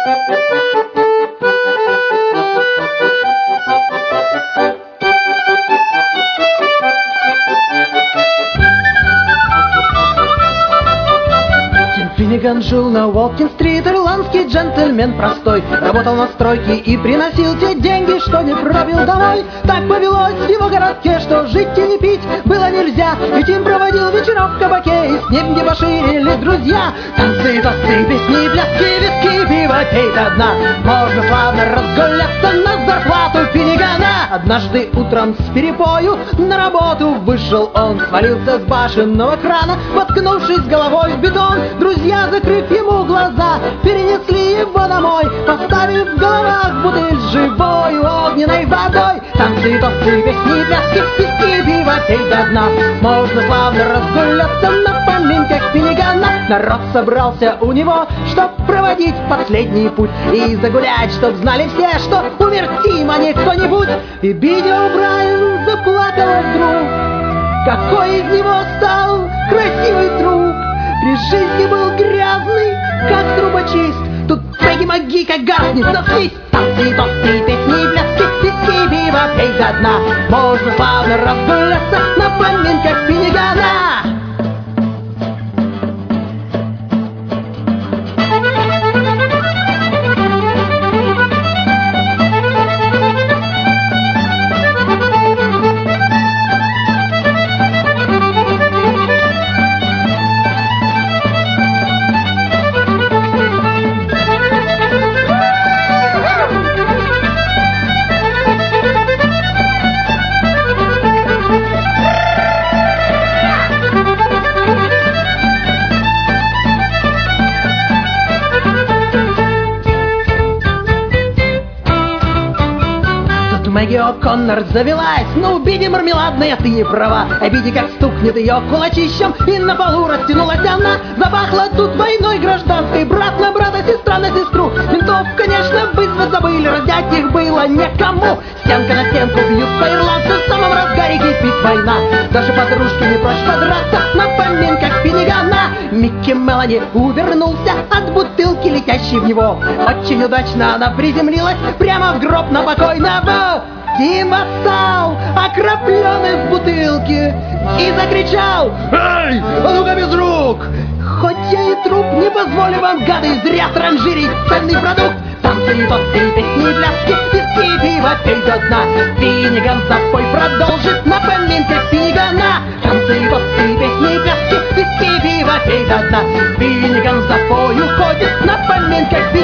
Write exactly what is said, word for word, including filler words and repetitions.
Финниган жил на Уолкин-стрит, ирландский джентльмен простой. Работал на стройке и приносил те деньги, что не пробил домой. Так повелось в его городке, что жить и не пить было нельзя. Ведь им проводил вечерок в кабаке, и с ним дебоширили друзья. Танцы, тосты, песни, пляски, виски, пиво, пей до дна. Можно славно разгуляться на зарплату Финнигана. Однажды утром с перепою на работу вышел он, свалился с башенного крана, воткнувшись головой в бетон. Друзья, закрыв ему глаза, перенесли его домой, поставив в головах бутыль с живой огненной водой. Танцы, тосты, песни, пляски, виски, пиво, пей до дна. Можно славно разгуляться на поминках Финнигана. Народ собрался у него, чтоб проводить последний путь и загулять, чтоб знали все, что умер Тим, а не кто-нибудь. И Бидди О'Брайен заплакала вдруг. Какой из него стал красивый друг! При жизни был грязный, как трубочист. Тут Пегги Маги как гаснет, заснись. Танцы, тосты, песни, пляски, виски, пиво, пей до дна. Можно славно разгуляться на поминках Финнигана. Мэгги О'Коннор завелась, но у Бидди мармеладная, ты не права. А Бидди как стукнет ее кулачищем, и на полу растянулась она. Запахло тут войной гражданской, брат на брата, сестра на сестру. Ментов, конечно, вызвать забыли, раздять их было некому. Стенка на стенку бьют по-ирландски, в самом разгаре кипит война. Даже подружки не прочь подраться на поминках Финнигана. Микки Мелани увернулся от бутылки, летящей в него. Очень удачно она приземлилась прямо в гроб на покойного. Тим отстал, окропленный в бутылке, и закричал: «Эй, а ну-ка без рук! Хоть я и труп, не позволю вам, гады, зря транжирить ценный продукт. Танцы, тосты, песни, пляски, виски, пиво, пей до дна. Финниган запой продолжит на поминках Финнигана. Танцы, тосты, песни, пляски, виски, пиво, пей до дна. Финниган запой уходит на поминках Финнигана.